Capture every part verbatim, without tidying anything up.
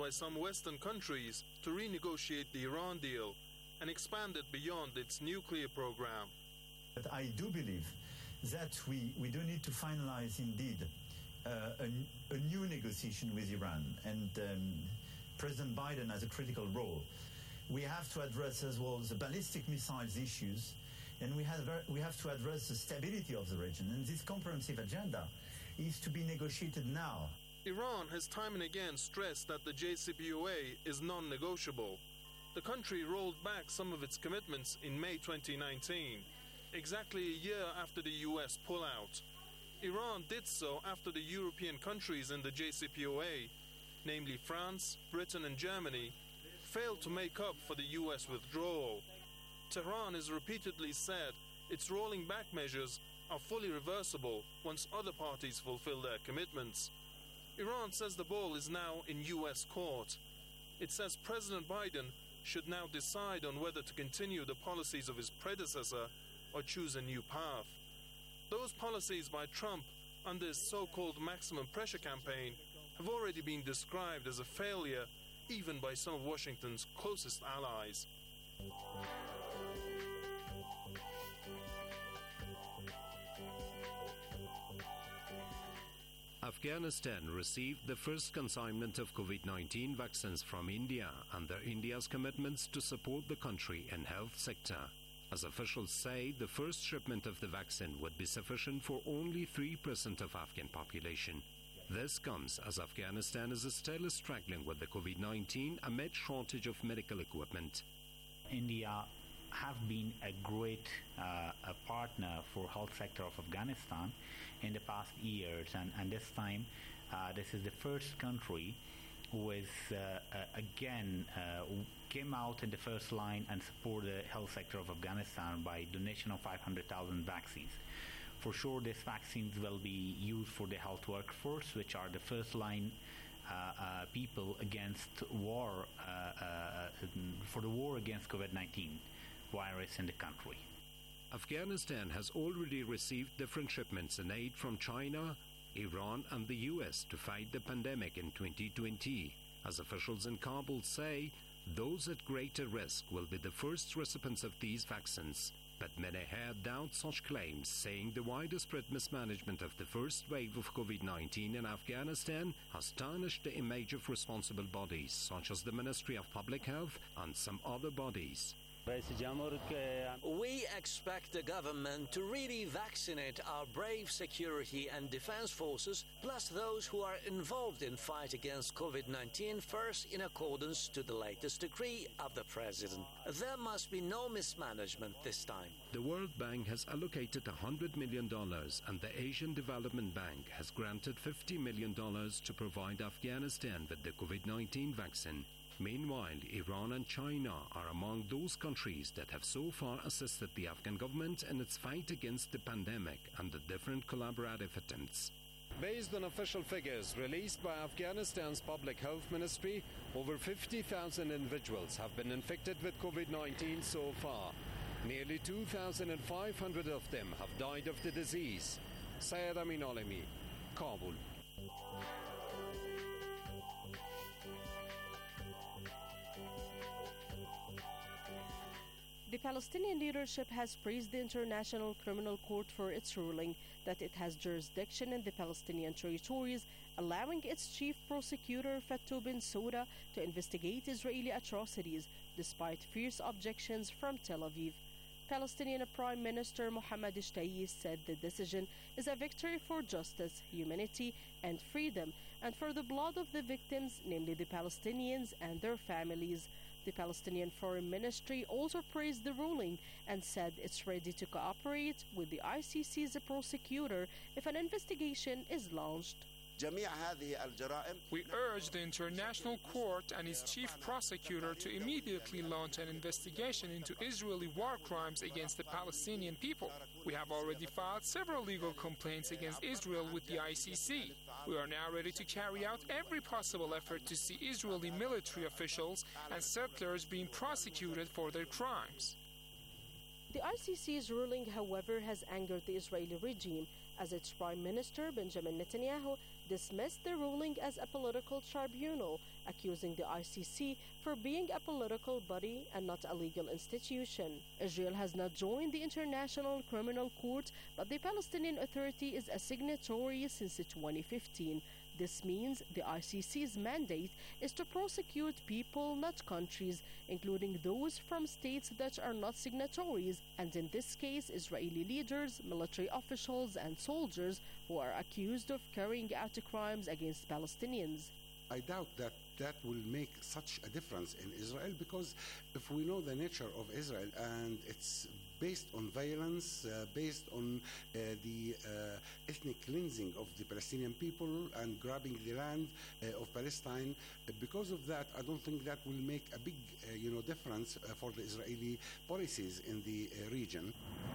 by some Western countries to renegotiate the Iran deal and expand it beyond its nuclear program. But I do believe that we, we do need to finalize indeed uh, a, a new negotiation with Iran, and um, President Biden has a critical role. We have to address as well the ballistic missiles issues, and we have, we have to address the stability of the region. And this comprehensive agenda is to be negotiated now. Iran has time and again stressed that the J C P O A is non-negotiable. The country rolled back some of its commitments in May twenty nineteen, exactly a year after the U S pullout. Iran did so after the European countries in the J C P O A, namely France, Britain and Germany, failed to make up for the U S withdrawal. Tehran has repeatedly said its rolling back measures are fully reversible once other parties fulfill their commitments. Iran says the ball is now in U S court. It says President Biden should now decide on whether to continue the policies of his predecessor or choose a new path. Those policies by Trump under his so-called maximum pressure campaign have already been described as a failure even by some of Washington's closest allies. Afghanistan received the first consignment of COVID nineteen vaccines from India under India's commitments to support the country and health sector. As officials say, the first shipment of the vaccine would be sufficient for only three percent of Afghan population. This comes as Afghanistan is still struggling with the COVID nineteen amid shortage of medical equipment. India have been a great uh, a partner for health sector of Afghanistan in the past years, and, and this time uh, this is the first country who is uh, uh, again uh, came out in the first line and supported the health sector of Afghanistan by donation of five hundred thousand vaccines. For sure, these vaccines will be used for the health workforce, which are the first line uh, uh, people against war, uh, uh, for the war against COVID nineteen virus in the country. Afghanistan has already received different shipments in aid from China, Iran and the U S to fight the pandemic in twenty twenty. As officials in Kabul say, those at greater risk will be the first recipients of these vaccines. But many here doubt such claims, saying the widespread mismanagement of the first wave of COVID nineteen in Afghanistan has tarnished the image of responsible bodies such as the Ministry of Public Health and some other bodies. We expect the government to really vaccinate our brave security and defense forces, plus those who are involved in fight against COVID nineteen, first in accordance to the latest decree of the President. There must be no mismanagement this time. The World Bank has allocated one hundred million dollars and the Asian Development Bank has granted fifty million dollars to provide Afghanistan with the COVID nineteen vaccine. Meanwhile, Iran and China are among those countries that have so far assisted the Afghan government in its fight against the pandemic and the different collaborative attempts. Based on official figures released by Afghanistan's Public Health Ministry, over fifty thousand individuals have been infected with COVID nineteen so far. Nearly two thousand five hundred of them have died of the disease. Syed Amin Alemi, Kabul. The Palestinian leadership has praised the International Criminal Court for its ruling that it has jurisdiction in the Palestinian territories, allowing its chief prosecutor Fatou Bensouda to investigate Israeli atrocities despite fierce objections from Tel Aviv. Palestinian Prime Minister Mohammed Shtayyeh said the decision is a victory for justice, humanity and freedom, and for the blood of the victims, namely the Palestinians and their families. The Palestinian Foreign Ministry also praised the ruling and said it's ready to cooperate with the I C C's prosecutor if an investigation is launched. We urge the International Court and its chief prosecutor to immediately launch an investigation into Israeli war crimes against the Palestinian people. We have already filed several legal complaints against Israel with the I C C. We are now ready to carry out every possible effort to see Israeli military officials and settlers being prosecuted for their crimes. The I C C's ruling, however, has angered the Israeli regime, as its Prime Minister Benjamin Netanyahu dismissed the ruling as a political tribunal, accusing the I C C for being a political body and not a legal institution. Israel has not joined the International Criminal Court, but the Palestinian Authority is a signatory since twenty fifteen. This means the I C C's mandate is to prosecute people, not countries, including those from states that are not signatories, and in this case, Israeli leaders, military officials, and soldiers who are accused of carrying out crimes against Palestinians. I doubt that that will make such a difference in Israel, because if we know the nature of Israel and it's based on violence, uh, based on uh, the uh, ethnic cleansing of the Palestinian people and grabbing the land uh, of Palestine, uh, because of that, I don't think that will make a big, uh, you know, difference uh, for the Israeli policies in the uh, region.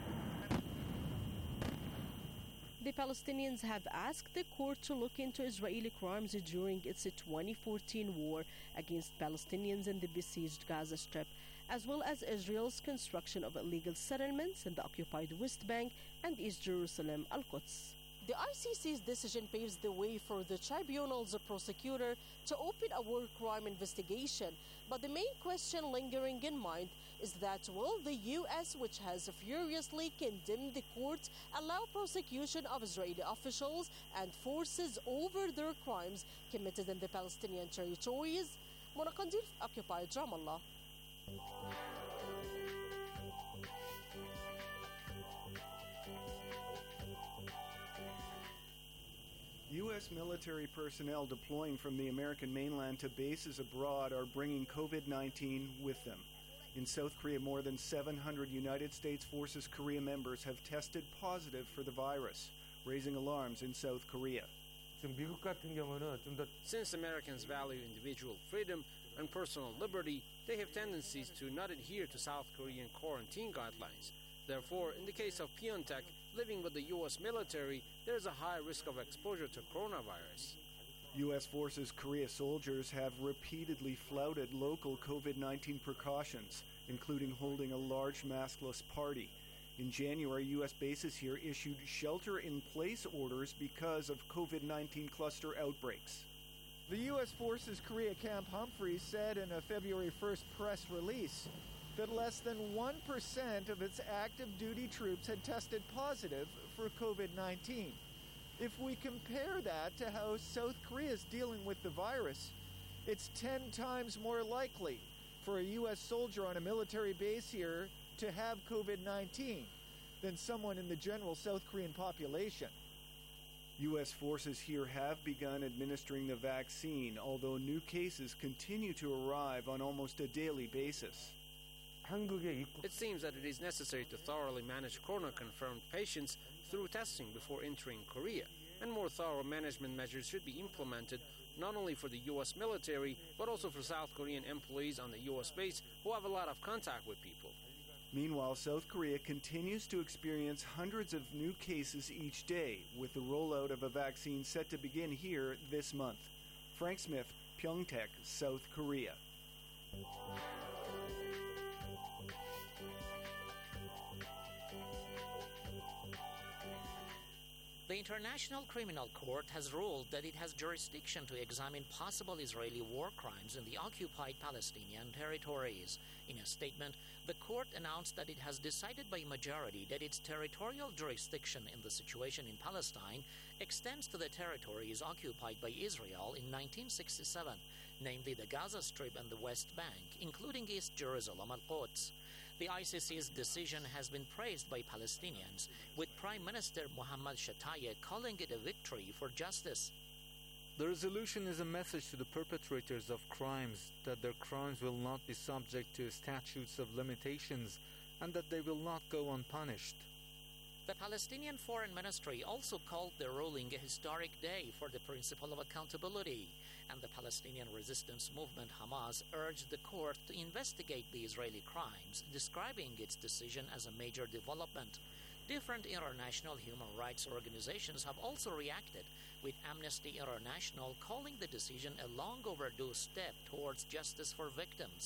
The Palestinians have asked the court to look into Israeli crimes during its twenty fourteen war against Palestinians in the besieged Gaza Strip, as well as Israel's construction of illegal settlements in the occupied West Bank and East Jerusalem, Al-Quds. The I C C's decision paves the way for the tribunal's prosecutor to open a war crime investigation, but the main question lingering in mind is that will the U S, which has furiously condemned the court, allow prosecution of Israeli officials and forces over their crimes committed in the Palestinian territories? Mona Qandil, occupied Ramallah. U S military personnel deploying from the American mainland to bases abroad are bringing COVID nineteen with them. In South Korea, more than seven hundred United States Forces Korea members have tested positive for the virus, raising alarms in South Korea. Since Americans value individual freedom and personal liberty, they have tendencies to not adhere to South Korean quarantine guidelines. Therefore, in the case of Pyeongtaek, living with the U S military, there is a high risk of exposure to coronavirus. U S Forces Korea soldiers have repeatedly flouted local COVID nineteen precautions, including holding a large maskless party. In January, U S bases here issued shelter-in-place orders because of COVID nineteen cluster outbreaks. The U S Forces Korea Camp Humphreys said in a February first press release that less than one percent of its active duty troops had tested positive for COVID nineteen. If we compare that to how South Korea is dealing with the virus, it's ten times more likely for a U S soldier on a military base here to have COVID nineteen than someone in the general South Korean population. U S forces here have begun administering the vaccine, although new cases continue to arrive on almost a daily basis. It seems that it is necessary to thoroughly manage corona-confirmed patients through testing before entering Korea, and more thorough management measures should be implemented not only for the U S military, but also for South Korean employees on the U S base who have a lot of contact with people. Meanwhile, South Korea continues to experience hundreds of new cases each day, with the rollout of a vaccine set to begin here this month. Frank Smith, Pyeongtaek, South Korea. The International Criminal Court has ruled that it has jurisdiction to examine possible Israeli war crimes in the occupied Palestinian territories. In a statement, the court announced that it has decided by majority that its territorial jurisdiction in the situation in Palestine extends to the territories occupied by Israel in nineteen sixty-seven, namely the Gaza Strip and the West Bank, including East Jerusalem and Quds. The I C C's decision has been praised by Palestinians, with Prime Minister Mohammad Shtayyeh calling it a victory for justice. The resolution is a message to the perpetrators of crimes that their crimes will not be subject to statutes of limitations and that they will not go unpunished. The Palestinian Foreign Ministry also called the ruling a historic day for the principle of accountability, and the Palestinian resistance movement Hamas urged the court to investigate the Israeli crimes, describing its decision as a major development. Different international human rights organizations have also reacted, with Amnesty International calling the decision a long overdue step towards justice for victims.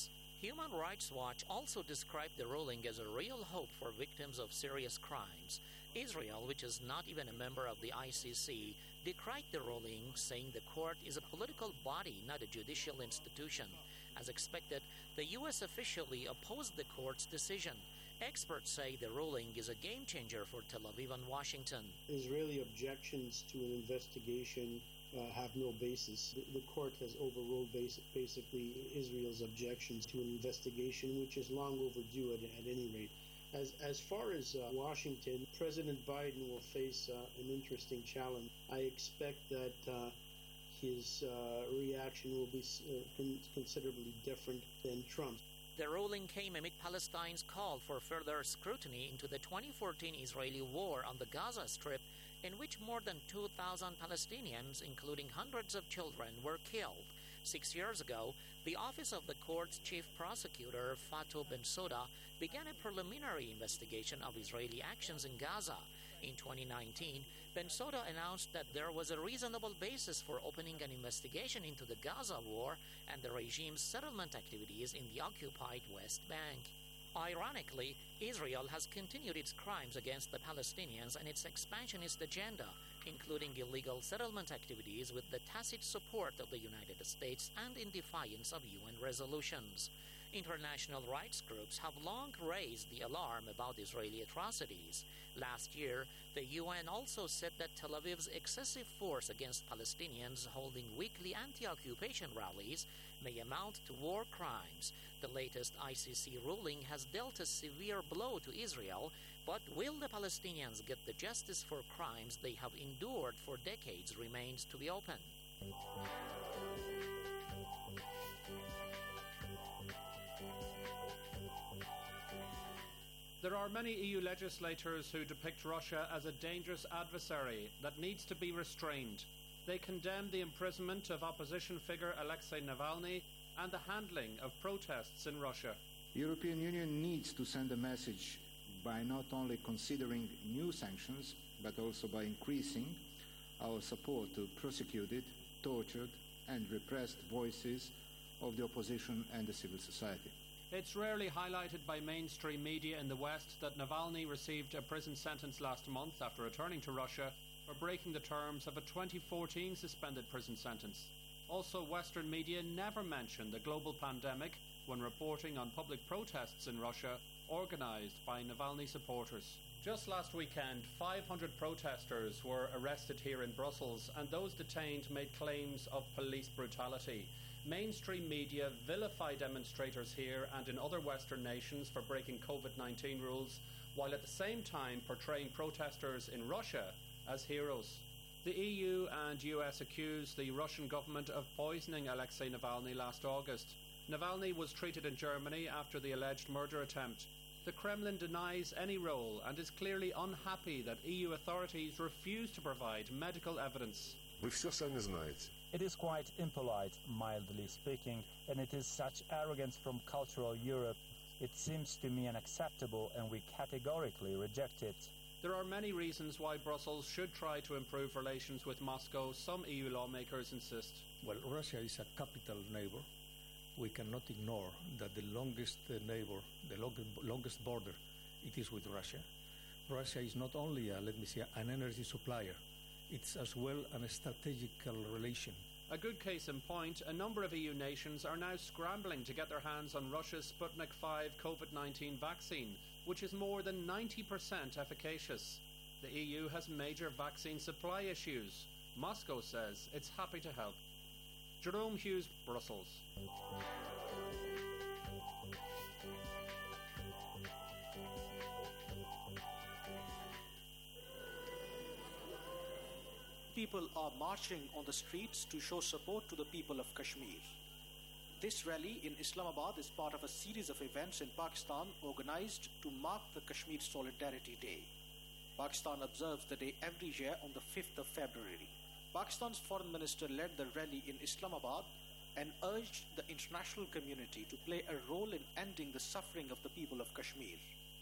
Human Rights Watch also described the ruling as a real hope for victims of serious crimes. Israel, which is not even a member of the I C C, decried the ruling, saying the court is a political body, not a judicial institution. As expected, the U S officially opposed the court's decision. Experts say the ruling is a game changer for Tel Aviv and Washington. Israeli objections to an investigation uh, have no basis. The, the court has overruled basic, basically Israel's objections to an investigation, which is long overdue at, at any rate. As, as far as uh, Washington, President Biden will face uh, an interesting challenge. I expect that uh, his uh, reaction will be uh, con- considerably different than Trump's. The ruling came amid Palestine's call for further scrutiny into the twenty fourteen Israeli war on the Gaza Strip, in which more than two thousand Palestinians, including hundreds of children, were killed. Six years ago, the office of the court's chief prosecutor, Fatou Bensouda, began a preliminary investigation of Israeli actions in Gaza. In twenty nineteen, Bensouda announced that there was a reasonable basis for opening an investigation into the Gaza war and the regime's settlement activities in the occupied West Bank. Ironically, Israel has continued its crimes against the Palestinians and its expansionist agenda, including illegal settlement activities with the tacit support of the United States and in defiance of U N resolutions. International rights groups have long raised the alarm about Israeli atrocities. Last year, the U N also said that Tel Aviv's excessive force against Palestinians holding weekly anti-occupation rallies may amount to war crimes. The latest I C C ruling has dealt a severe blow to Israel, but will the Palestinians get the justice for crimes they have endured for decades remains to be open. There are many E U legislators who depict Russia as a dangerous adversary that needs to be restrained. They condemn the imprisonment of opposition figure Alexei Navalny and the handling of protests in Russia. The European Union needs to send a message by not only considering new sanctions, but also by increasing our support to persecuted, tortured, and repressed voices of the opposition and the civil society. It's rarely highlighted by mainstream media in the West that Navalny received a prison sentence last month after returning to Russia for breaking the terms of a twenty fourteen suspended prison sentence. Also, Western media never mention the global pandemic when reporting on public protests in Russia organised by Navalny supporters. Just last weekend, five hundred protesters were arrested here in Brussels, and those detained made claims of police brutality. Mainstream media vilify demonstrators here and in other Western nations for breaking COVID nineteen rules, while at the same time portraying protesters in Russia as heroes. The E U and U S accused the Russian government of poisoning Alexei Navalny last August. Navalny was treated in Germany after the alleged murder attempt. The Kremlin denies any role and is clearly unhappy that E U authorities refuse to provide medical evidence. Вы все сами знаете. It is quite impolite, mildly speaking, and it is such arrogance from cultural Europe. It seems to me unacceptable, and we categorically reject it. There are many reasons why Brussels should try to improve relations with Moscow, some E U lawmakers insist. Well, Russia is a capital neighbor. We cannot ignore that the longest neighbor, the long, longest border, it is with Russia. Russia is not only, a, let me say, an energy supplier. It's as well an strategical relation. A good case in point, a number of E U nations are now scrambling to get their hands on Russia's Sputnik five COVID nineteen vaccine, which is more than ninety percent efficacious. The E U has major vaccine supply issues. Moscow says it's happy to help. Jerome Hughes, Brussels. People are marching on the streets to show support to the people of Kashmir. This rally in Islamabad is part of a series of events in Pakistan organized to mark the Kashmir Solidarity Day. Pakistan observes the day every year on the fifth of February. Pakistan's foreign minister led the rally in Islamabad and urged the international community to play a role in ending the suffering of the people of Kashmir.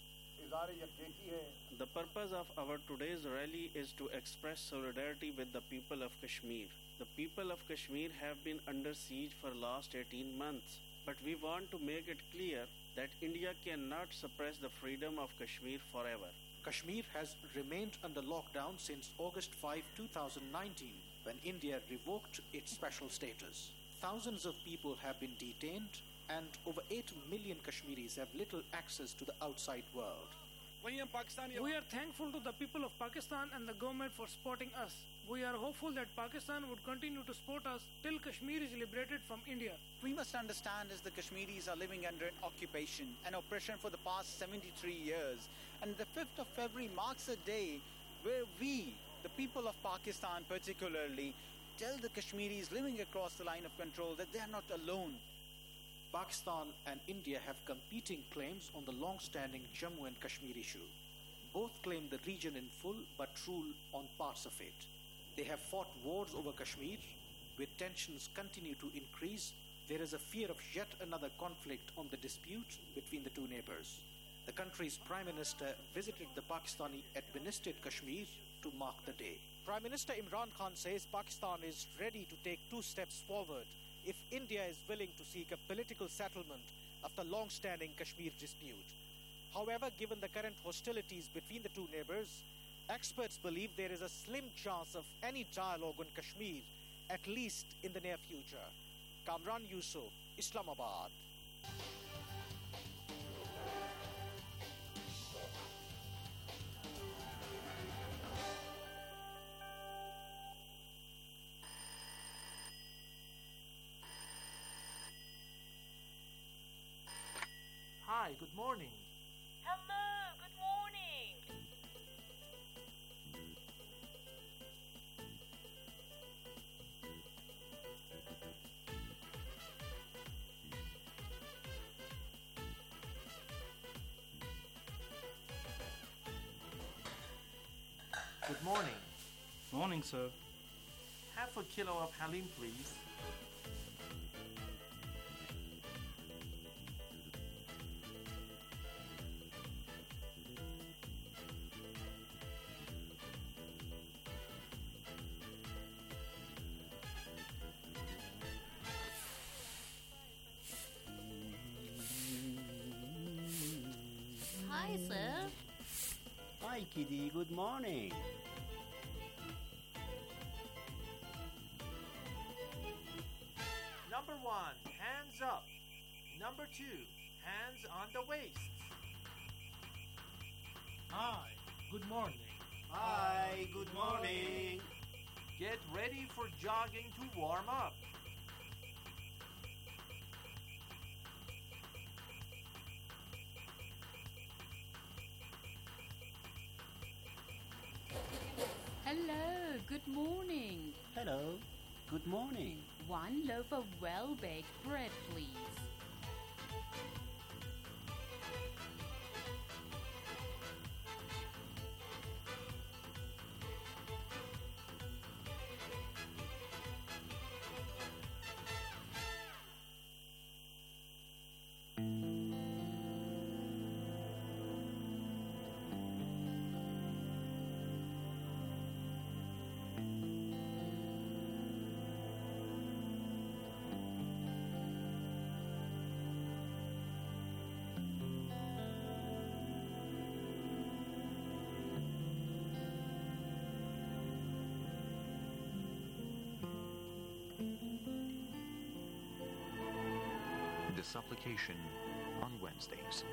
The purpose of our today's rally is to express solidarity with the people of Kashmir. The people of Kashmir have been under siege for the last eighteen months. But we want to make it clear that India cannot suppress the freedom of Kashmir forever. Kashmir has remained under lockdown since August fifth, two thousand nineteen, when India revoked its special status. Thousands of people have been detained, and over eight million Kashmiris have little access to the outside world. We are thankful to the people of Pakistan and the government for supporting us. We are hopeful that Pakistan would continue to support us till Kashmir is liberated from India. We must understand is the Kashmiris are living under an occupation and oppression for the past seventy-three years. And the fifth of February marks a day where we, the people of Pakistan particularly, tell the Kashmiris living across the line of control that they are not alone. Pakistan and India have competing claims on the long-standing Jammu and Kashmir issue. Both claim the region in full but rule on parts of it. They have fought wars over Kashmir. With tensions continue to increase, there is a fear of yet another conflict on the dispute between the two neighbors. The country's Prime Minister visited the Pakistani-administered Kashmir to mark the day. Prime Minister Imran Khan says Pakistan is ready to take two steps forward if India is willing to seek a political settlement of the long-standing Kashmir dispute. However, given the current hostilities between the two neighbors, experts believe there is a slim chance of any dialogue on Kashmir, at least in the near future. Kamran Yusuf, Islamabad. Hi, good morning. Hello, good morning. Good morning. Morning, sir. Half a kilo of halim, please. Hi, sir. Hi, Kitty. Good morning. Number one, hands up. Number two, hands on the waist. Hi, good morning. Hi, good morning. Get ready for jogging to warm up. Hello, good morning. Hello, good morning. One loaf of well-baked bread, please. The supplication on Wednesdays.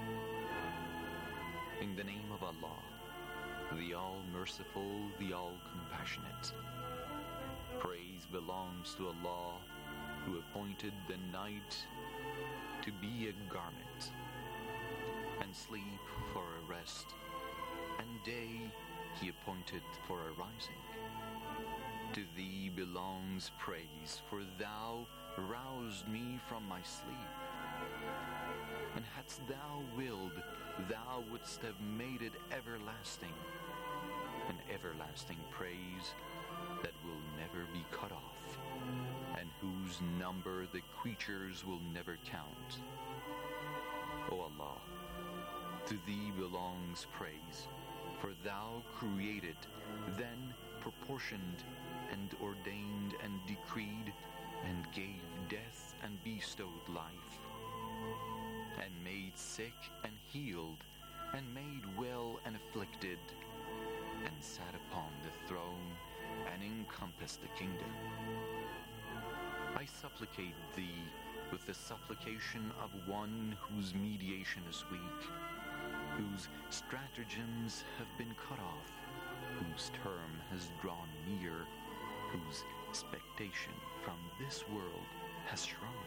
In the name of Allah, the All-Merciful, the All-Compassionate. Praise belongs to Allah, who appointed the night to be a garment, and sleep for a rest, and day He appointed for a rising. To Thee belongs praise, for Thou roused me from my sleep. And hadst Thou willed, Thou wouldst have made it everlasting, an everlasting praise that will never be cut off, and whose number the creatures will never count. O Allah, to Thee belongs praise, for Thou created, then proportioned, and ordained and decreed and gave death and bestowed life, and made sick and healed, and made well and afflicted, and sat upon the throne, and encompassed the kingdom. I supplicate thee with the supplication of one whose mediation is weak, whose stratagems have been cut off, whose term has drawn near, whose expectation from this world has shrunk,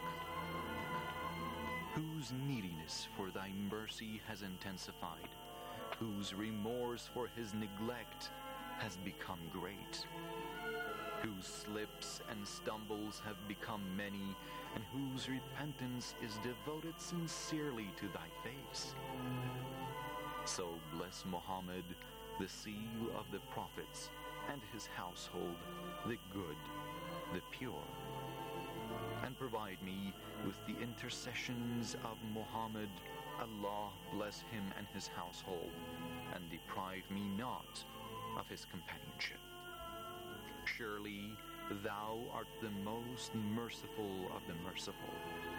whose neediness for thy mercy has intensified, whose remorse for his neglect has become great, whose slips and stumbles have become many, and whose repentance is devoted sincerely to thy face. So bless Muhammad, the seal of the prophets, and his household, the good, the pure. And provide me with the intercessions of Muhammad. Allah bless him and his household, and deprive me not of his companionship. Surely thou art the most merciful of the merciful.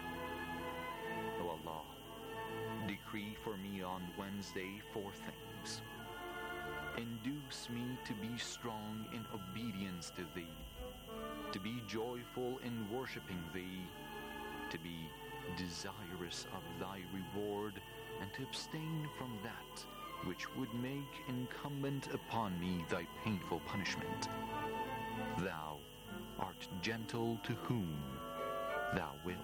O Allah, decree for me on Wednesday four things. Induce me to be strong in obedience to thee, to be joyful in worshiping thee, to be desirous of thy reward, and to abstain from that which would make incumbent upon me thy painful punishment. Thou art gentle to whom thou wilt.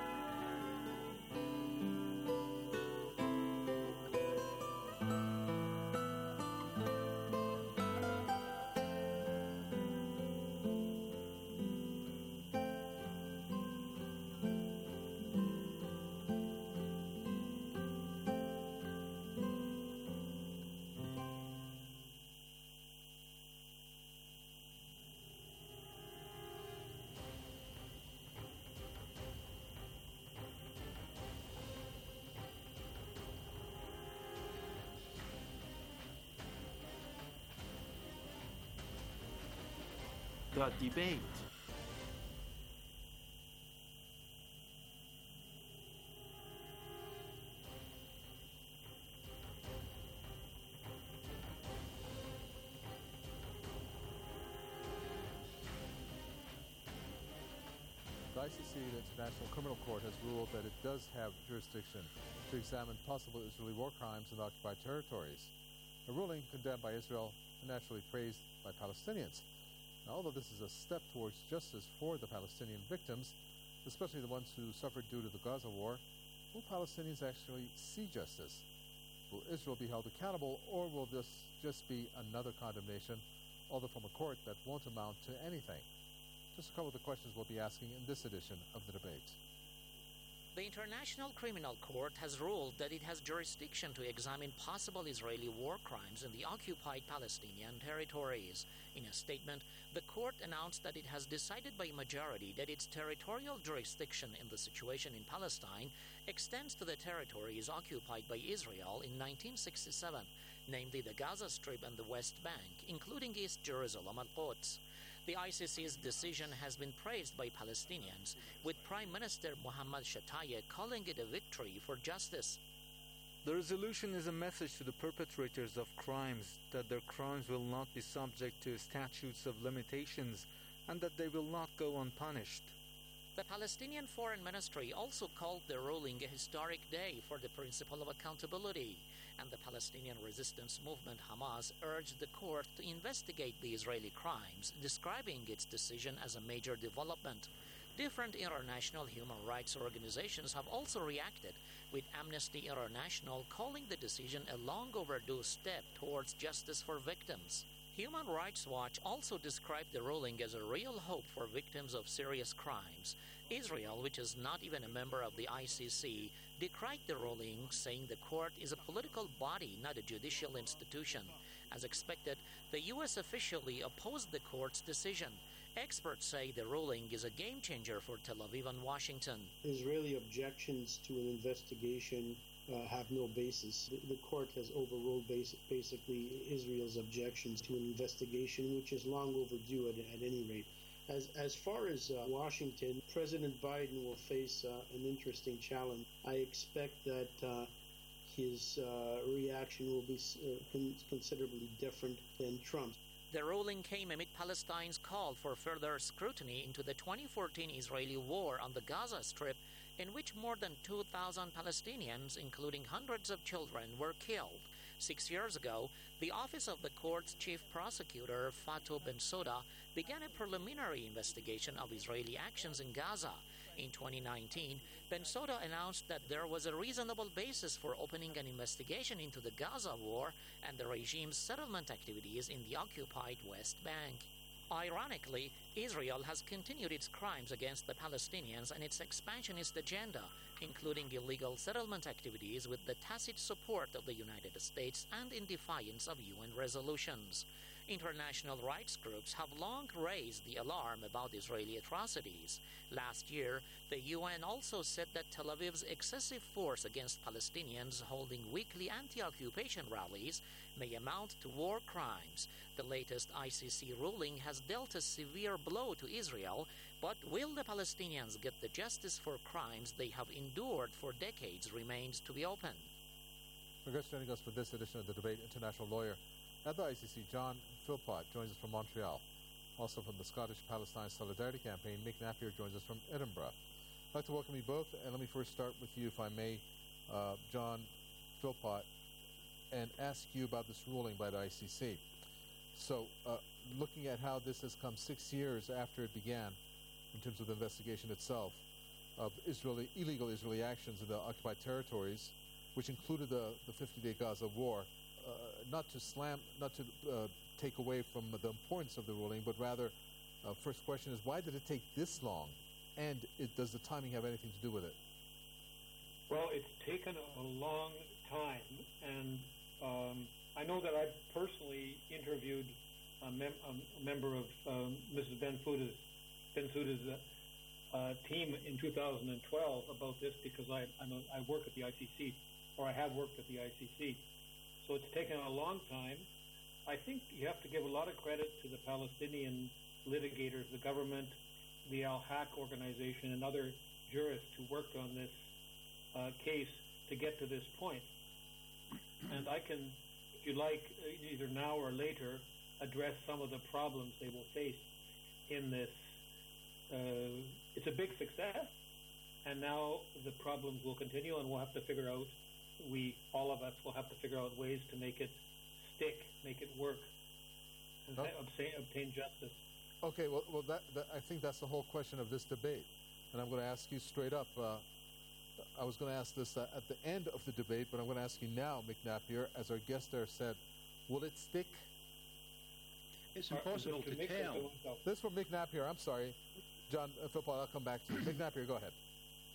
The debate. The I C C, the International Criminal Court, has ruled that it does have jurisdiction to examine possible Israeli war crimes in the occupied territories. A ruling condemned by Israel and naturally praised by Palestinians. Now, although this is a step towards justice for the Palestinian victims, especially the ones who suffered due to the Gaza war, will Palestinians actually see justice? Will Israel be held accountable, or will this just be another condemnation, although from a court that won't amount to anything? Just a couple of the questions we'll be asking in this edition of the debate. The International Criminal Court has ruled that it has jurisdiction to examine possible Israeli war crimes in the occupied Palestinian territories. In a statement, the court announced that it has decided by majority that its territorial jurisdiction in the situation in Palestine extends to the territories occupied by Israel in nineteen sixty-seven, namely the Gaza Strip and the West Bank, including East Jerusalem and Quds. The I C C's decision has been praised by Palestinians, with Prime Minister Mohammad Shtayyeh calling it a victory for justice. The resolution is a message to the perpetrators of crimes that their crimes will not be subject to statutes of limitations and that they will not go unpunished. The Palestinian Foreign Ministry also called the ruling a historic day for the principle of accountability, and the Palestinian resistance movement Hamas urged the court to investigate the Israeli crimes, describing its decision as a major development. Different international human rights organizations have also reacted, with Amnesty International calling the decision a long overdue step towards justice for victims. Human Rights Watch also described the ruling as a real hope for victims of serious crimes. Israel, which is not even a member of the I C C, decried the ruling, saying the court is a political body, not a judicial institution. As expected, the U S officially opposed the court's decision. Experts say the ruling is a game changer for Tel Aviv and Washington. Israeli objections to an investigation uh, have no basis. The, the court has overruled basic, basically Israel's objections to an investigation, which is long overdue at, at any rate. As, as far as uh, Washington, President Biden will face uh, an interesting challenge. I expect that uh, his uh, reaction will be uh, con- considerably different than Trump's. The ruling came amid Palestine's call for further scrutiny into the twenty fourteen Israeli war on the Gaza Strip, in which more than two thousand Palestinians, including hundreds of children, were killed. Six years ago, the Office of the Court's chief prosecutor, Fatou Bensouda, began a preliminary investigation of Israeli actions in Gaza. In twenty nineteen, Bensouda announced that there was a reasonable basis for opening an investigation into the Gaza war and the regime's settlement activities in the occupied West Bank. Ironically, Israel has continued its crimes against the Palestinians and its expansionist agenda, including illegal settlement activities with the tacit support of the United States and in defiance of U N resolutions. International rights groups have long raised the alarm about Israeli atrocities. Last year, the U N also said that Tel Aviv's excessive force against Palestinians holding weekly anti-occupation rallies may amount to war crimes. The latest I C C ruling has dealt a severe blow to Israel, but will the Palestinians get the justice for crimes they have endured for decades remains to be opened. Our guest joining us for this edition of The Debate, international lawyer at the I C C, John Philpott, joins us from Montreal. Also from the Scottish Palestine Solidarity Campaign, Mick Napier joins us from Edinburgh. I'd like to welcome you both, and let me first start with you, if I may, uh, John Philpott, and ask you about this ruling by the I C C. So, uh, looking at how this has come six years after it began, in terms of the investigation itself, of Israeli, illegal Israeli actions in the occupied territories, which included the, the fifty-day Gaza war, uh, not to slam, not to uh, take away from the importance of the ruling, but rather, uh, first question is, why did it take this long? And it, does the timing have anything to do with it? Well, it's taken a long time, and um, I know that I've personally interviewed a, mem- a member of um, Missus Bensouda's, Bensouda's uh, uh, team in two thousand twelve about this, because I, I'm a, I work at the I C C, or I have worked at the I C C. So it's taken a long time. I think you have to give a lot of credit to the Palestinian litigators, the government, the Al-Haq organization, and other jurists who worked on this uh, case to get to this point. And I can, if you like, either now or later, address some of the problems they will face in this. Uh, it's a big success, and now the problems will continue, and we'll have to figure out, we, all of us, will have to figure out ways to make it stick, make it work, and oh. obtain, obtain justice. Okay, well, well that, that, I think that's the whole question of this debate. And I'm going to ask you straight up. Uh, I was going to ask this uh, at the end of the debate, but I'm going to ask you now, Mick Napier, as our guest there said, will it stick? It's impossible uh, to tell. This is from Mick Napier. I'm sorry. John uh, Philpott, I'll come back to you. Mick Napier, go ahead.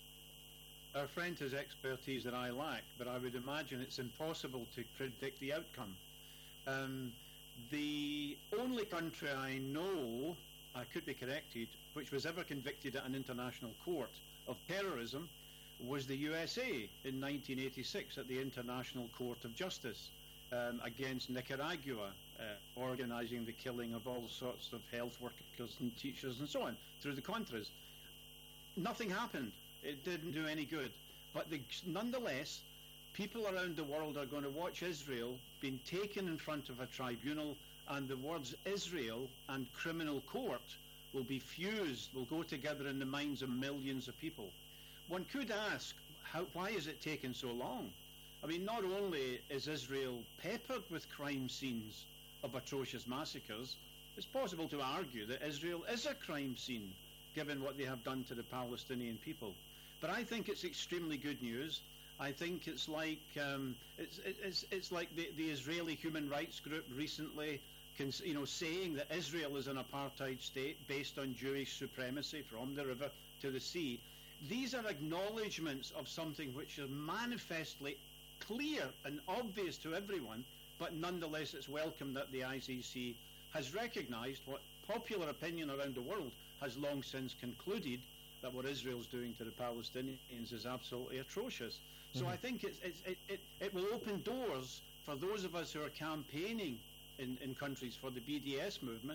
Our friend has expertise that I lack, but I would imagine it's impossible to predict the outcome. Um, the only country I know, I could be corrected, which was ever convicted at an international court of terrorism was the U S A in nineteen eighty-six at the International Court of Justice um, against Nicaragua, uh, organizing the killing of all sorts of health workers and teachers and so on through the Contras. Nothing happened. It didn't do any good. But the, nonetheless, people around the world are going to watch Israel being taken in front of a tribunal, and the words Israel and criminal court will be fused, will go together in the minds of millions of people. One could ask, how, why is it taking so long? I mean, not only is Israel peppered with crime scenes of atrocious massacres, it's possible to argue that Israel is a crime scene, given what they have done to the Palestinian people. But I think it's extremely good news. I think it's like um, it's, it's it's like the, the Israeli human rights group recently, cons- you know, saying that Israel is an apartheid state based on Jewish supremacy from the river to the sea. These are acknowledgements of something which is manifestly clear and obvious to everyone, but nonetheless it's welcome that the I C C has recognized what popular opinion around the world has long since concluded, that what Israel's doing to the Palestinians is absolutely atrocious. So mm-hmm. I think it's, it's, it, it, it will open doors for those of us who are campaigning in, in countries for the B D S movement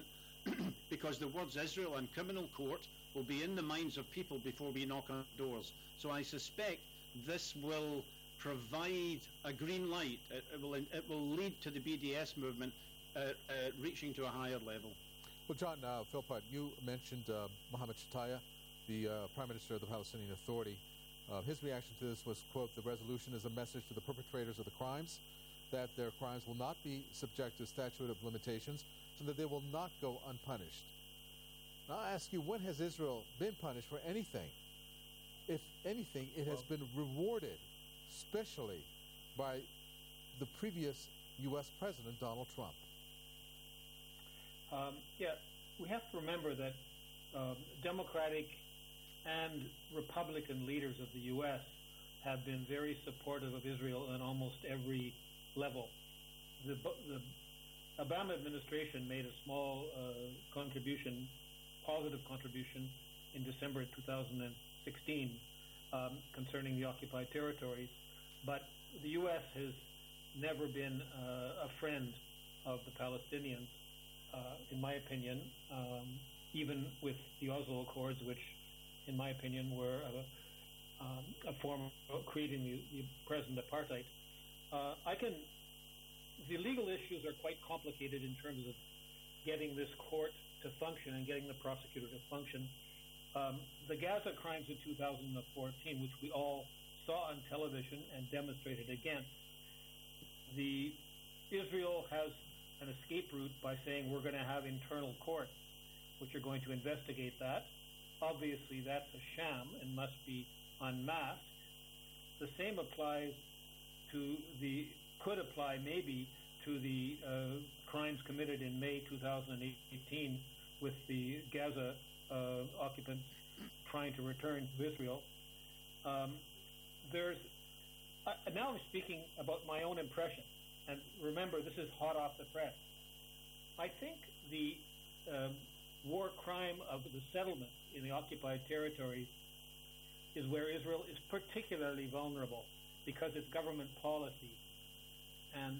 because the words Israel and criminal court will be in the minds of people before we knock on doors. So I suspect this will provide a green light. It, it, will, it will lead to the B D S movement uh, uh, reaching to a higher level. Well, John uh, Philpott, you mentioned uh, Mohammed Shataya, the uh, Prime Minister of the Palestinian Authority. Uh, his reaction to this was, quote, "The resolution is a message to the perpetrators of the crimes that their crimes will not be subject to statute of limitations and that they will not go unpunished." Now I ask you, when has Israel been punished for anything? If anything, it well, has been rewarded, especially by the previous U S President, Donald Trump. Um, yeah, we have to remember that um, Democratic and Republican leaders of the U S have been very supportive of Israel on almost every level. The, the Obama administration made a small uh, contribution, positive contribution, in December two thousand sixteen um, concerning the occupied territories, but the U S has never been uh, a friend of the Palestinians, uh, in my opinion, um, even with the Oslo Accords, which, in my opinion, were a, um, a form of creating the, the present apartheid. Uh, I can. The legal issues are quite complicated in terms of getting this court to function and getting the prosecutor to function. Um, the Gaza crimes in two thousand fourteen, which we all saw on television and demonstrated against, the Israel has an escape route by saying we're going to have internal courts which are going to investigate that. Obviously, that's a sham and must be unmasked. The same applies to the, could apply maybe to the uh, crimes committed in May two thousand eighteen with the Gaza uh, occupants trying to return to Israel. Um, there's, uh, now I'm speaking about my own impression, and remember, this is hot off the press. I think the um, war crime of the settlement in the occupied territories is where Israel is particularly vulnerable because it's government policy. And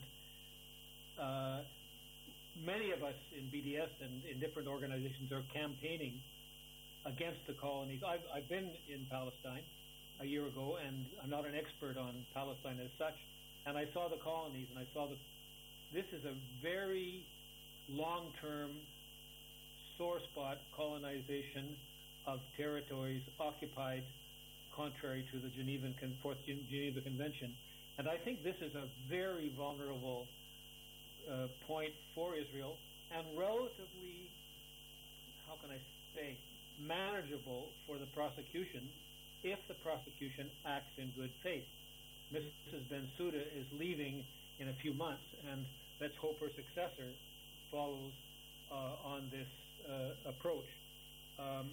uh, many of us in B D S and in different organizations are campaigning against the colonies. I've, I've been in Palestine a year ago, and I'm not an expert on Palestine as such, and I saw the colonies, and I saw the, this is a very long-term sore spot colonization of territories occupied contrary to the Genevan, Fourth Geneva Convention. And I think this is a very vulnerable uh, point for Israel, and relatively, how can I say, manageable for the prosecution if the prosecution acts in good faith. Missus Bensouda is leaving in a few months, and let's hope her successor follows uh, on this uh, approach. Um,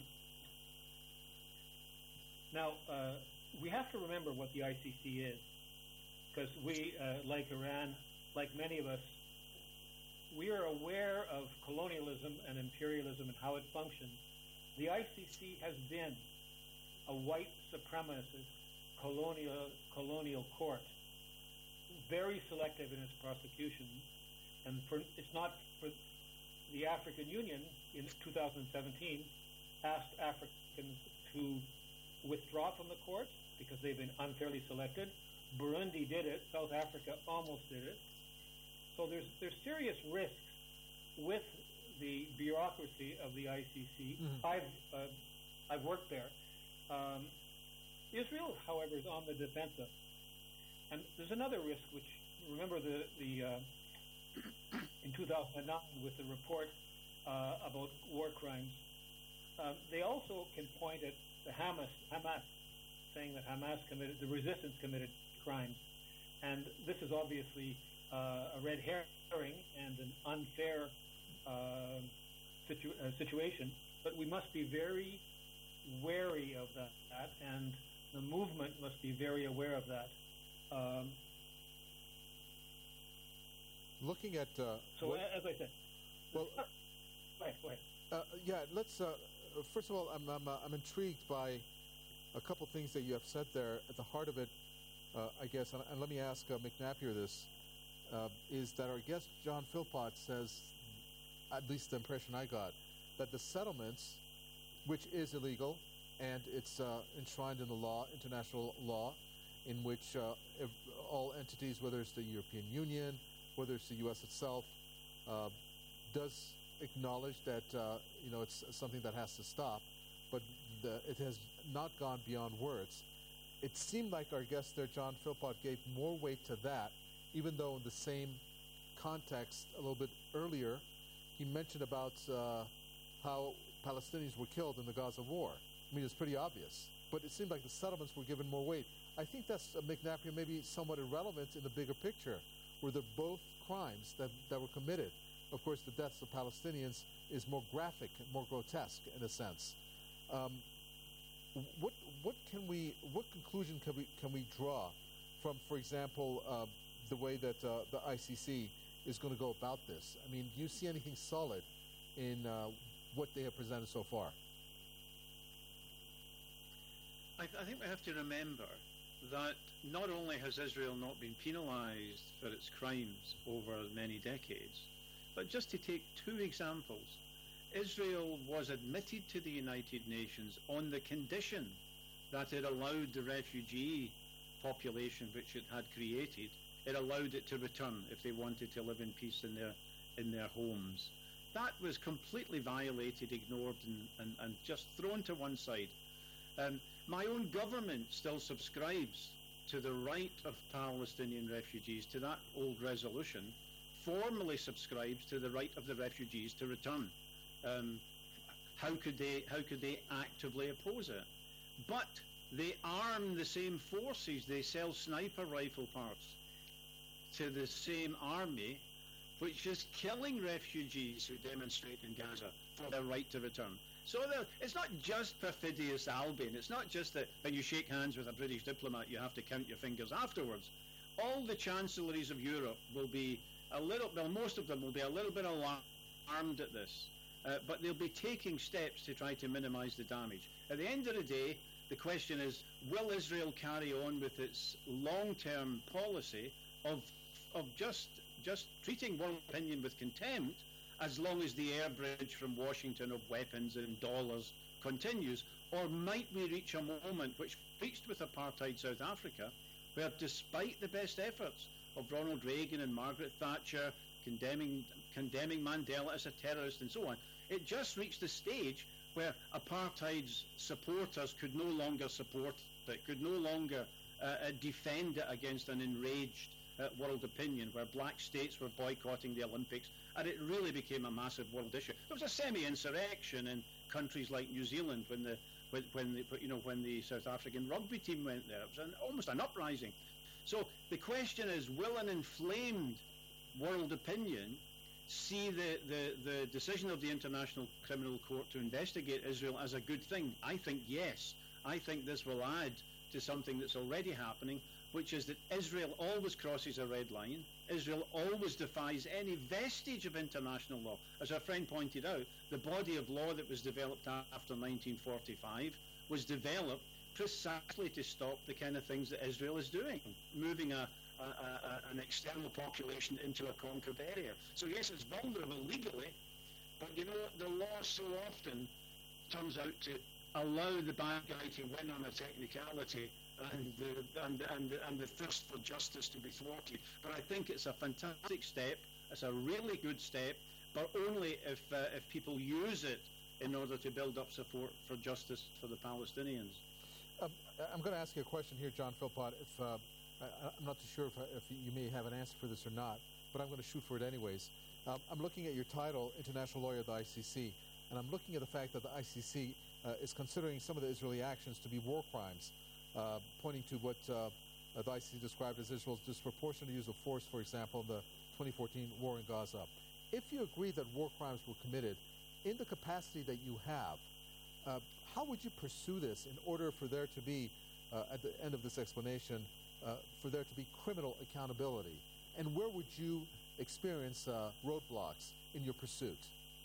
now, uh, we have to remember what the I C C is, because we, uh, like Iran, like many of us, we are aware of colonialism and imperialism and how it functions. The I C C has been a white supremacist colonial colonial court, very selective in its prosecution, and for, it's not for the African Union in two thousand seventeen asked Africans to withdraw from the court because they've been unfairly selected. Burundi did it. South Africa almost did it. So there's there's serious risks with the bureaucracy of the I C C. Mm-hmm. I've uh, I've worked there. Um, Israel, however, is on the defensive, and there's another risk. Which remember the the uh, in two thousand nine with the report uh, about war crimes, um, they also can point at the Hamas Hamas saying that Hamas committed the resistance committed crimes, and this is obviously uh, a red herring and an unfair uh, situ- uh, situation. But we must be very wary of that, that, and the movement must be very aware of that. Um, Looking at uh, so, what, as I said, well, go ahead, go ahead. Uh, yeah, let's. Uh, first of all, I'm I'm, uh, I'm intrigued by a couple things that you have said there. At the heart of it, uh, I guess, and, and let me ask uh, McNapier this: uh, is that our guest John Philpott says at least the impression I got, that the settlements, which is illegal, and it's uh, enshrined in the law, international law, in which uh, if all entities, whether it's the European Union, whether it's the U S itself, uh, does acknowledge that uh, you know it's something that has to stop, but the, it has not gone beyond words. It seemed like our guest there, John Philpott, gave more weight to that, even though in the same context a little bit earlier, he mentioned about uh, how Palestinians were killed in the Gaza war. I mean, it's pretty obvious, but it seemed like the settlements were given more weight. I think that's, uh, McNapier, maybe somewhat irrelevant in the bigger picture, where they're both crimes that, that were committed. Of course, the deaths of Palestinians is more graphic, more grotesque in a sense. Um, what what can we what conclusion can we can we draw from, for example, uh, the way that uh, the I C C is going to go about this? I mean, do you see anything solid in uh, what they have presented so far? I, th- I think we have to remember that not only has Israel not been penalized for its crimes over many decades, but just to take two examples, Israel was admitted to the United Nations on the condition that it allowed the refugee population which it had created, it allowed it to return if they wanted to live in peace in their in their homes. That was completely violated, ignored, and, and, and just thrown to one side. Um, my own government still subscribes to the right of Palestinian refugees, to that old resolution, formally subscribes to the right of the refugees to return. Um, how could they how could they actively oppose it? But they arm the same forces, they sell sniper rifle parts to the same army which is killing refugees who demonstrate in Gaza for their right to return. So it's not just perfidious Albion. It's not just that when you shake hands with a British diplomat you have to count your fingers afterwards. All the chancelleries of Europe will be a little, well, most of them will be a little bit alarmed at this, uh, but they'll be taking steps to try to minimize the damage. At the end of the day, the question is, will Israel carry on with its long-term policy of of just just treating world opinion with contempt as long as the air bridge from Washington of weapons and dollars continues? Or might we reach a moment which reached with apartheid South Africa, where despite the best efforts of Ronald Reagan and Margaret Thatcher condemning condemning Mandela as a terrorist and so on, it just reached a stage where apartheid's supporters could no longer support it, could no longer uh, uh, defend it against an enraged uh, world opinion, where black states were boycotting the Olympics, and it really became a massive world issue. There was a semi-insurrection in countries like New Zealand when the when, when the you know when the South African rugby team went there. It was an, almost an uprising. So the question is, will an inflamed world opinion see the, the, the decision of the International Criminal Court to investigate Israel as a good thing? I think yes. I think this will add to something that's already happening, which is that Israel always crosses a red line. Israel always defies any vestige of international law. As our friend pointed out, the body of law that was developed after nineteen forty-five was developed precisely to stop the kind of things that Israel is doing, moving a A, a, an external population into a conquered area. So yes, it's vulnerable legally, but you know what? The law so often turns out to allow the bad guy to win on a technicality, and the, and, and, and the thirst for justice to be thwarted. But I think it's a fantastic step. It's a really good step, but only if uh, if people use it in order to build up support for justice for the Palestinians. Um, I'm going to ask you a question here, John Philpott. If uh, I, I'm not too sure if, if you may have an answer for this or not, but I'm going to shoot for it anyways. Um, I'm looking at your title, International Lawyer of the I C C, and I'm looking at the fact that the I C C uh, is considering some of the Israeli actions to be war crimes, uh, pointing to what uh, the I C C described as Israel's disproportionate use of force, for example, in the twenty fourteen war in Gaza. If you agree that war crimes were committed in the capacity that you have, uh, how would you pursue this in order for there to be, uh, at the end of this explanation, Uh, for there to be criminal accountability? And where would you experience uh, roadblocks in your pursuit?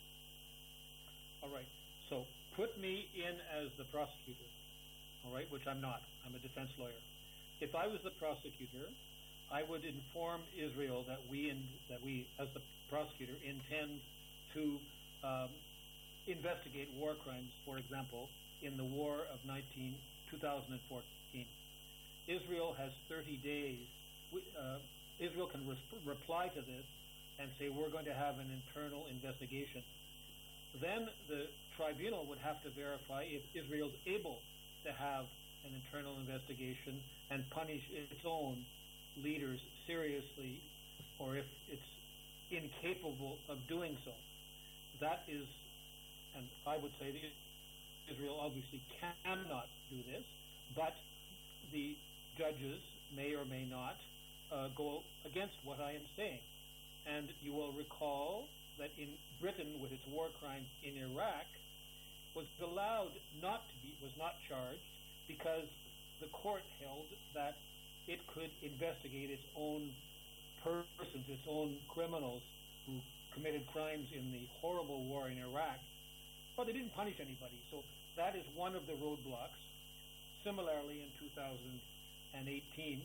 All right. So put me in as the prosecutor, all right, which I'm not. I'm a defense lawyer. If I was the prosecutor, I would inform Israel that we, in, that we as the prosecutor, intend to um, investigate war crimes, for example, in the war of nineteen, two thousand fourteen. Israel has thirty days. We, uh, Israel can res- reply to this and say, we're going to have an internal investigation. Then the tribunal would have to verify if Israel's able to have an internal investigation and punish its own leaders seriously, or if it's incapable of doing so. That is, and I would say that Israel obviously cannot do this, but the judges may or may not uh, go against what I am saying. And you will recall that in Britain, with its war crimes in Iraq, was allowed not to be, was not charged, because the court held that it could investigate its own persons, its own criminals who committed crimes in the horrible war in Iraq. But they didn't punish anybody. So that is one of the roadblocks. Similarly, in two thousand eighteen,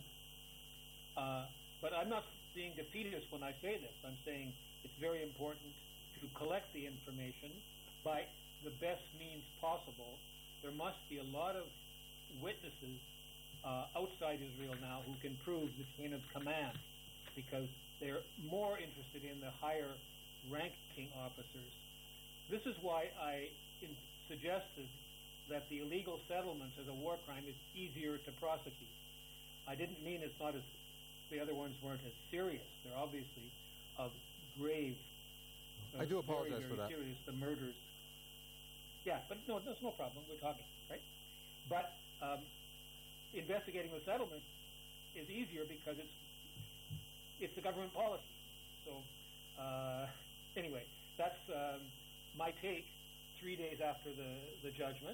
uh, but I'm not being defeatist when I say this. I'm saying it's very important to collect the information by the best means possible. There must be a lot of witnesses uh, outside Israel now who can prove the chain of command, because they're more interested in the higher ranking officers. This is why I in- suggested that the illegal settlements as a war crime is easier to prosecute. I didn't mean it's not as, the other ones weren't as serious. They're obviously of grave. Uh, I do apologize very, very for that. Serious, the murders. Yeah, but no, there's no problem. We're talking, right? But um, investigating the settlement is easier because it's it's the government policy. So uh, anyway, that's um, my take. Three days after the, the judgment.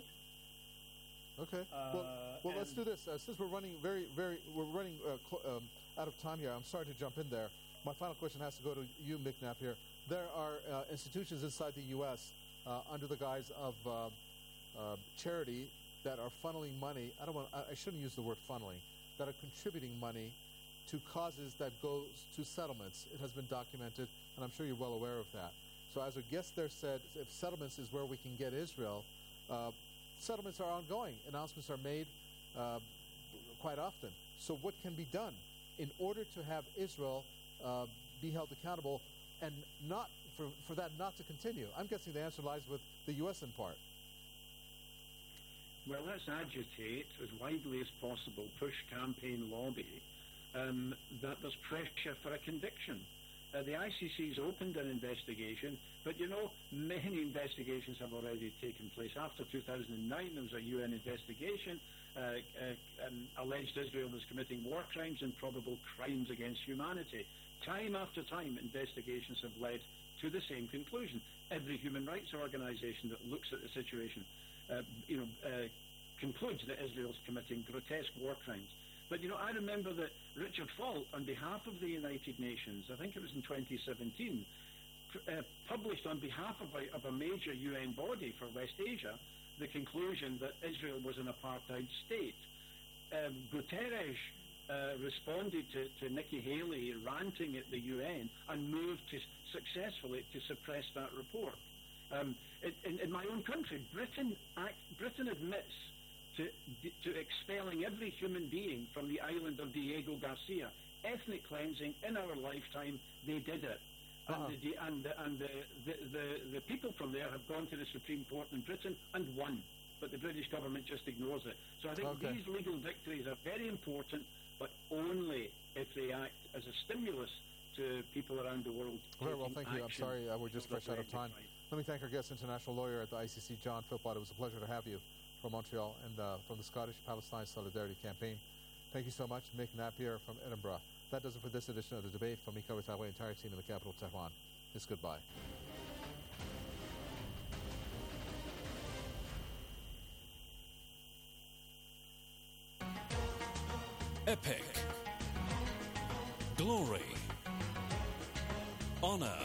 Okay. Uh, well, well let's do this. Uh, since we're running very, very, we're running uh, cl- um, out of time here. I'm sorry to jump in there. My final question has to go to you, McNabb. Here, there are uh, institutions inside the U S uh, under the guise of uh, uh, charity that are funneling money. I don't want. I, I shouldn't use the word funneling. That are contributing money to causes that goes to settlements. It has been documented, and I'm sure you're well aware of that. So as our guest there said, if settlements is where we can get Israel, uh, settlements are ongoing. Announcements are made uh, quite often. So what can be done in order to have Israel uh, be held accountable and not for, for that not to continue? I'm guessing the answer lies with the U S in part. Well, let's agitate as widely as possible, push, campaign, lobby, um, that there's pressure for a conviction. Uh, the I C C's opened an investigation, but you know, many investigations have already taken place. After two thousand nine, there was a U N investigation, uh, uh, um, alleged Israel was committing war crimes and probable crimes against humanity. Time after time, investigations have led to the same conclusion. Every human rights organization that looks at the situation, uh, you know, uh, concludes that Israel's committing grotesque war crimes. But, you know, I remember that Richard Falk, on behalf of the United Nations, I think it was in twenty seventeen, uh, published on behalf of a, of a major U N body for West Asia the conclusion that Israel was an apartheid state. Um, Guterres uh, responded to, to Nikki Haley ranting at the U N and moved to successfully to suppress that report. Um, in, in my own country, Britain, act, Britain admits To, to expelling every human being from the island of Diego Garcia. Ethnic cleansing in our lifetime, they did it. And, Uh-huh. the, and, the, and the, the, the, the people from there have gone to the Supreme Court in Britain and won. But the British government just ignores it. So I think Okay. these legal victories are very important, but only if they act as a stimulus to people around the world. Very well, taking thank you. I'm action sorry uh, we're just to fresh out of time. rectify. Let me thank our guest, international lawyer at the I C C, John Philpott. It was a pleasure to have you from Montreal and uh, from the Scottish Palestine Solidarity Campaign. Thank you so much. Mick Napier from Edinburgh. That does it for this edition of The Debate. From Mika with our entire team in the capital, Tehran. It's goodbye. Epic. Glory. Honor.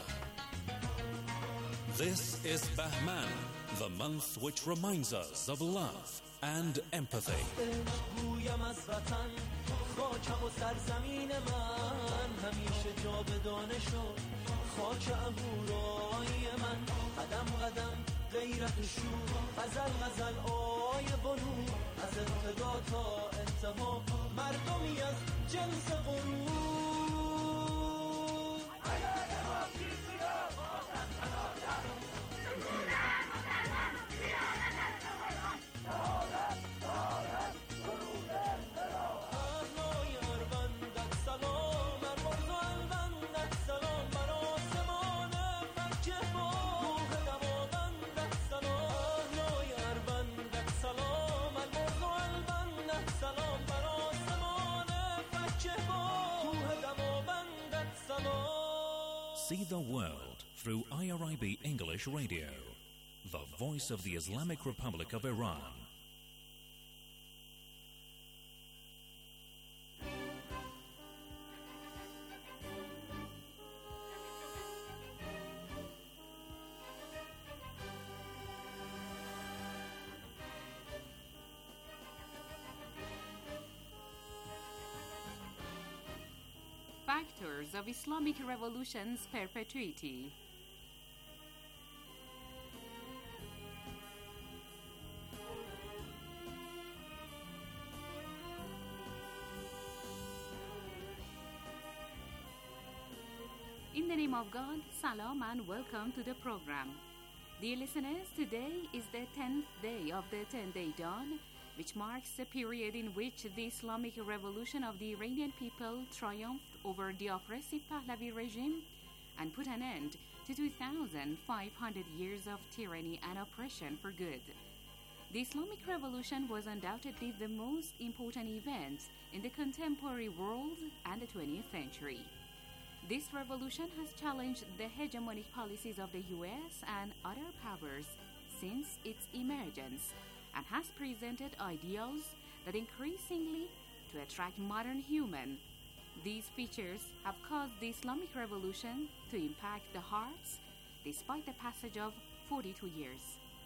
This is Bahman, the month which reminds us of love and empathy. سرزمین من همیشه جاودانه شد خاک اهورای من قدم قدم غیرت شور غزل غزل آی بنو از ابتدا تا انتها مردمی از جنس غرور See the world through I R I B English Radio, the voice of the Islamic Republic of Iran. Factors of Islamic revolution's perpetuity. In the name of God, salam and welcome to the program. Dear listeners, today is the tenth day of the ten-day dawn, which marks a period in which the Islamic revolution of the Iranian people triumphed over the oppressive Pahlavi regime and put an end to two thousand five hundred years of tyranny and oppression for good. The Islamic revolution was undoubtedly the most important event in the contemporary world and the twentieth century. This revolution has challenged the hegemonic policies of the U S and other powers since its emergence, and has presented ideals that increasingly to attract modern human. These features have caused the Islamic revolution to impact the hearts despite the passage of forty-two years.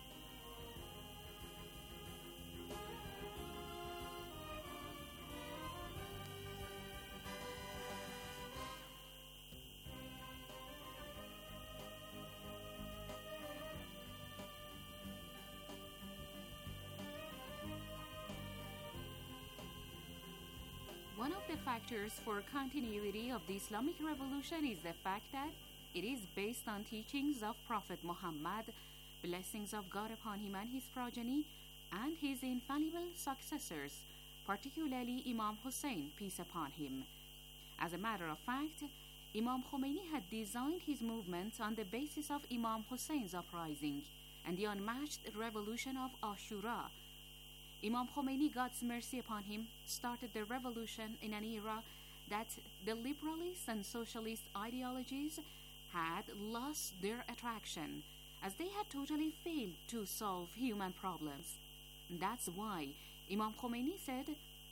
One of the factors for continuity of the Islamic revolution is the fact that it is based on teachings of Prophet Muhammad, blessings of God upon him and his progeny, and his infallible successors, particularly Imam Hussein, peace upon him. As a matter of fact, Imam Khomeini had designed his movement on the basis of Imam Hussein's uprising and the unmatched revolution of Ashura. Imam Khomeini, God's mercy upon him, started the revolution in an era that the liberalist and socialist ideologies had lost their attraction, as they had totally failed to solve human problems. That's why Imam Khomeini said,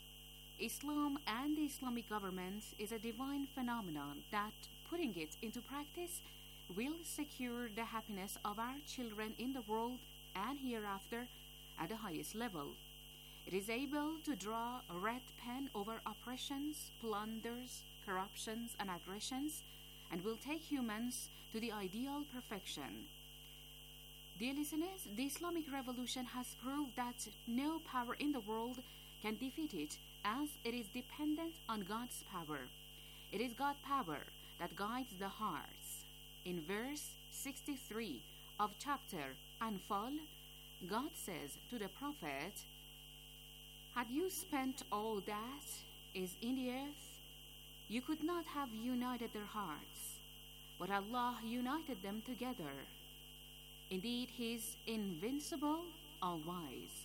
Islam and the Islamic government is a divine phenomenon that, putting it into practice, will secure the happiness of our children in the world and hereafter at the highest level. It is able to draw a red pen over oppressions, plunders, corruptions, and aggressions, and will take humans to the ideal perfection. Dear listeners, the Islamic revolution has proved that no power in the world can defeat it, as it is dependent on God's power. It is God's power that guides the hearts. In verse sixty-three of chapter Anfal, God says to the prophet, "Had you spent all that is in the earth, you could not have united their hearts, but Allah united them together. Indeed, He is invincible, all-wise."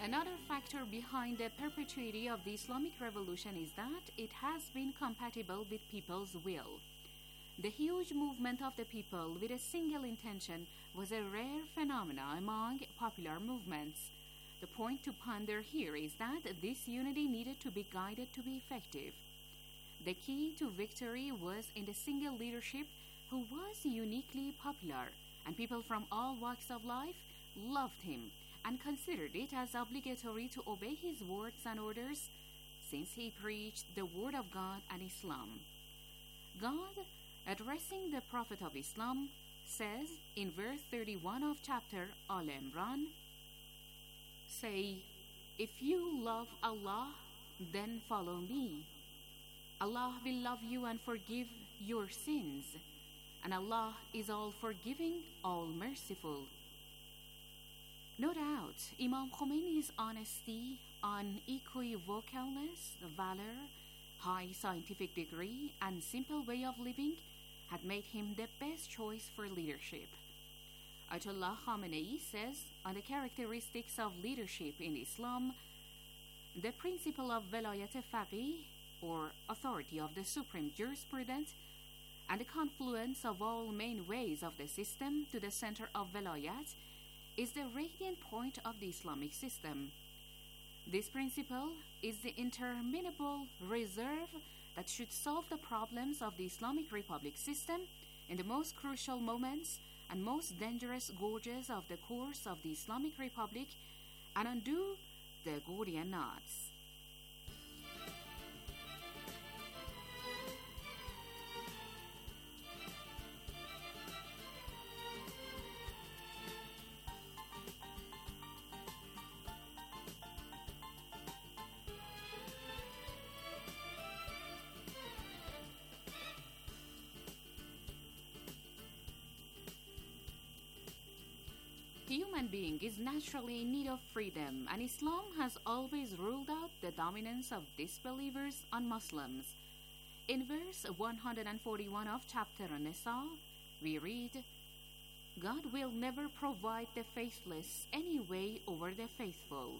Another factor behind the perpetuity of the Islamic Revolution is that it has been compatible with people's will. The huge movement of the people with a single intention was a rare phenomenon among popular movements. The point to ponder here is that this unity needed to be guided to be effective. The key to victory was in the single leadership who was uniquely popular, and people from all walks of life loved him and considered it as obligatory to obey his words and orders, since he preached the word of God and Islam. God, addressing the Prophet of Islam, says in verse thirty-one of chapter Al Imran, "Say, if you love Allah, then follow me. Allah will love you and forgive your sins, and Allah is all forgiving, all merciful." No doubt, Imam Khomeini's honesty, unequivocalness, valor, high scientific degree, and simple way of living had made him the best choice for leadership. Ayatollah Khamenei says on the characteristics of leadership in Islam, the principle of velayat faqih, or authority of the supreme jurisprudent, and the confluence of all main ways of the system to the center of velayat, is the radiant point of the Islamic system. This principle is the interminable reserve that should solve the problems of the Islamic Republic system in the most crucial moments and most dangerous gorges of the course of the Islamic Republic, and undo the Gordian knots. The human being is naturally in need of freedom, and Islam has always ruled out the dominance of disbelievers on Muslims. In verse one hundred forty-one of chapter An-Nisa, we read, "God will never provide the faithless any way over the faithful."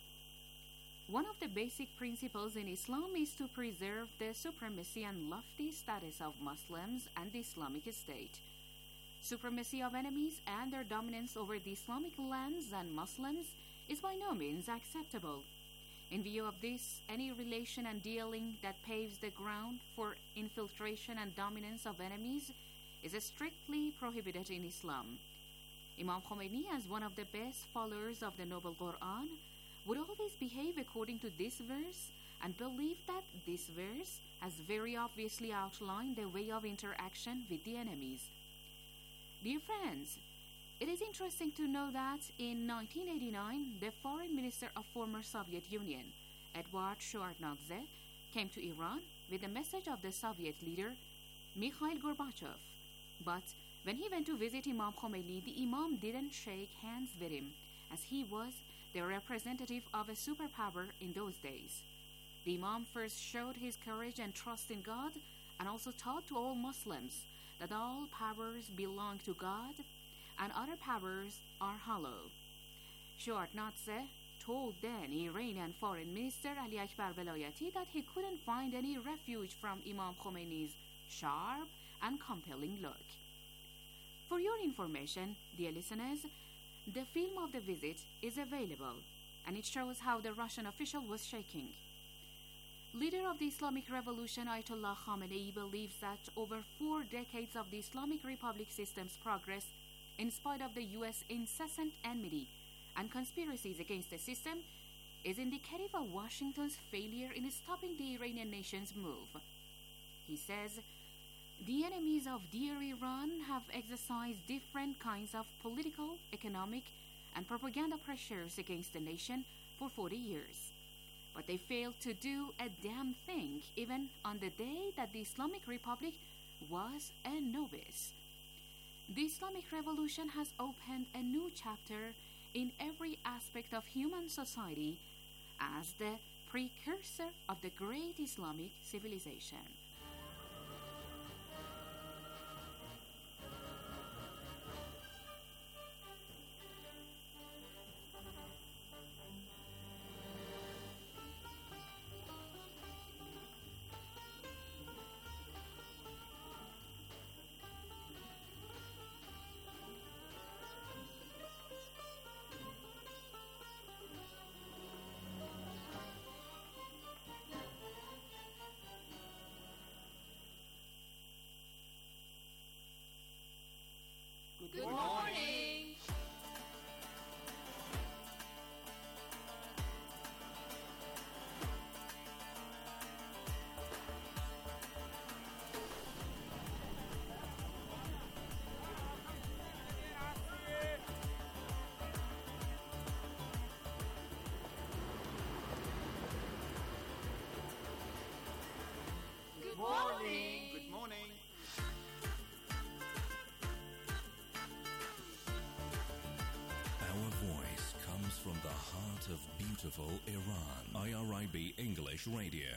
One of the basic principles in Islam is to preserve the supremacy and lofty status of Muslims and the Islamic State. Supremacy of enemies and their dominance over the Islamic lands and Muslims is by no means acceptable. In view of this, any relation and dealing that paves the ground for infiltration and dominance of enemies is strictly prohibited in Islam. Imam Khomeini, as one of the best followers of the Noble Quran, would always behave according to this verse and believe that this verse has very obviously outlined the way of interaction with the enemies. Dear friends, it is interesting to know that in nineteen eighty-nine, the foreign minister of former Soviet Union, Edward Shevardnadze, came to Iran with a message of the Soviet leader, Mikhail Gorbachev. But when he went to visit Imam Khomeini, the Imam didn't shake hands with him, as he was the representative of a superpower in those days. The Imam first showed his courage and trust in God, and also taught to all Muslims that all powers belong to God and other powers are hollow. Shevardnadze told then Iranian Foreign Minister Ali Akbar Velayati that he couldn't find any refuge from Imam Khomeini's sharp and compelling look. For your information, dear listeners, the film of the visit is available, and it shows how the Russian official was shaking. Leader of the Islamic Revolution Ayatollah Khamenei believes that over four decades of the Islamic Republic system's progress, in spite of the U S incessant enmity and conspiracies against the system, is indicative of Washington's failure in stopping the Iranian nation's move. He says, "The enemies of dear Iran have exercised different kinds of political, economic, and propaganda pressures against the nation for forty years. But they failed to do a damn thing, even on the day that the Islamic Republic was a novice. The Islamic Revolution has opened a new chapter in every aspect of human society as the precursor of the great Islamic civilization." heart of beautiful Iran. I R I B English Radio.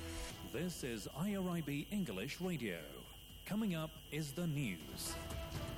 This is I R I B English Radio. Coming up is the news.